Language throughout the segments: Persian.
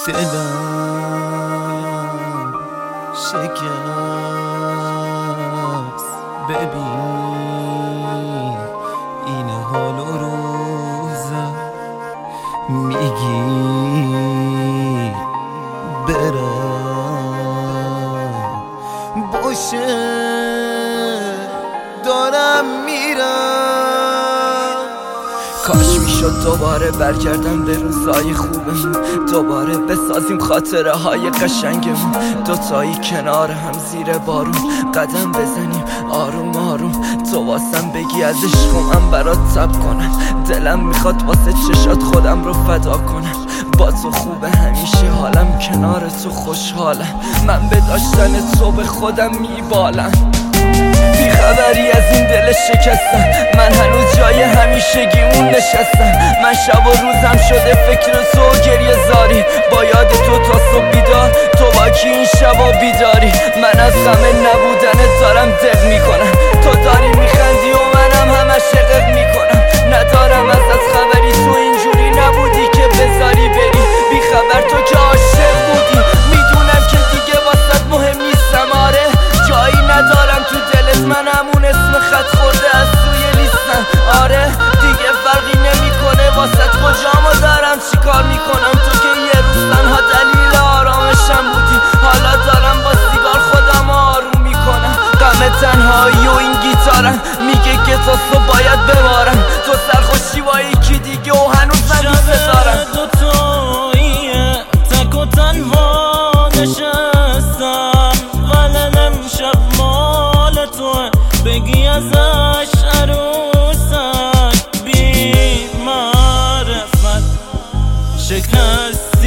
دلم شکست ببین این حال و روزه میگی برم باشه دارم میرم. کاش میشد دوباره برگردم به روزای خوبمون، دوباره بسازیم خاطره های قشنگمون، دوتایی کنار هم زیر بارون قدم بزنیم آروم آروم. تو واسم بگی از عشق من برات تب کنم، دلم میخواد واسه چشات خودم رو فدا کنم. با تو خوبه همیشه حالم، کنار تو خوشحالم، من به داشتن تو به خودم میبالم. بی خبری از این دل شکستم، من هنوز جای همیشگیمون نشستم. من شب و روزم شده فکر تو و گریه زاری، با یاد تو تا صبح بیدار. تو با کی این شبا بیداری؟ من از غم نبودنت دارم دق میکنم، تو داری میخندی و منم همش شقق میکنم. ندارم ازت خبری، تو اینجوری نبودی که بذاری بری. بی خبر تو که عاشق بودی، میدونم که دیگه واسط مهم نیستم. آره جایی ندارم تو دلت، من همون اسم خط خورده از توی لیستم. آره دیگه فرقی نمیکنه واسط کجامو دارم چیکار میکنم. تو که یه روز تنها دلیل آرامشم بودی، حالا دارم با سیگار خودم آروم میکنم. غم تنهایی و این گیتارم میگه که تا صبح باید ببارم. تو سرخوشی با یکی دیگه و هنوز من دوست دارم. شب دوتاییه تک و تنها نشستم، غلنم شب مال توه بگی ازش عروسک. بی معرفت شکستی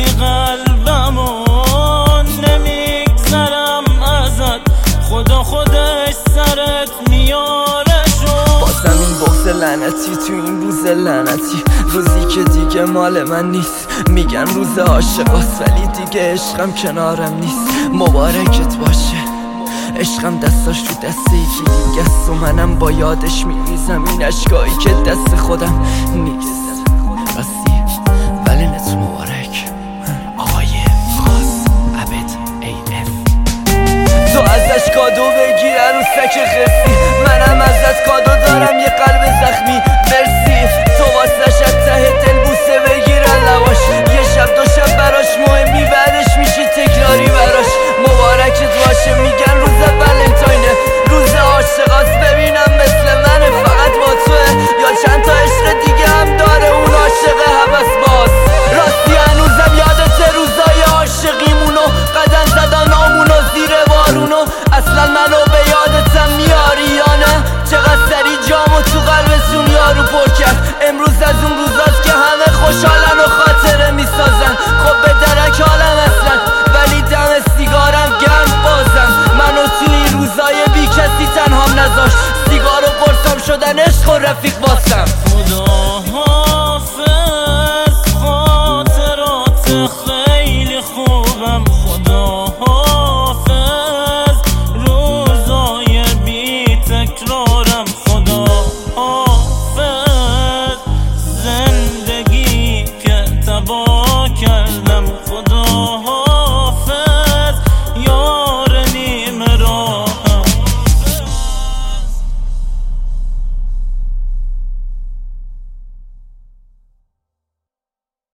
قلبمون، نمیگذرم ازت خدا خودش سرت میاره شد. بازم این بغض لعنتی تو این روز لعنتی، روزی که دیگه مال من نیست. میگن روز عاشقاست ولی دیگه عشقم کنارم نیست. مبارکت باشه عشقم، دستاش تو دست یکی دیگه است و منم با یادش میریزم این اشکایی که دست خودم نیست. راستی ولنت مبارک آقای خاص عبد AF. تو ازش کادو بگیر عروسک خسی، منم ازت کادو دارم یه قلب زخمی. مرسی تو واسش از ته دل بوسه بگیر لباش، یه شب دو شب براش مهمی بعدش میشی تکراری براش. مبارکت باشه میگن روز ولنتاینه، روز عاشقاست ببینم مثل منه فقط با توه یا چند تا عشق دیگه هم داره اون عاشق هوس باز. راستی هنوزم یادت روزای عاشقیمونو، قدم زدن آمونو زیر بارونو. اصلا منو به یادتم میاری یا نه؟ چقدر سری جامو تو قلبتون یارو پر کرد. امروز از اون روزاست که همه خوشحالن و خاطره میسازن. خب به درک حالم اصلا ولی دم سیگارم گرم بازم. منو تو این روزای بی کسی تنهام نذاش، سیگار و قرصم شدن عشق و رفیق واسم. خدا حافظ خاطرات خیلی خوبم، خدا حافظ روزای بی تکرارم، خدا حافظ زندگی که تبا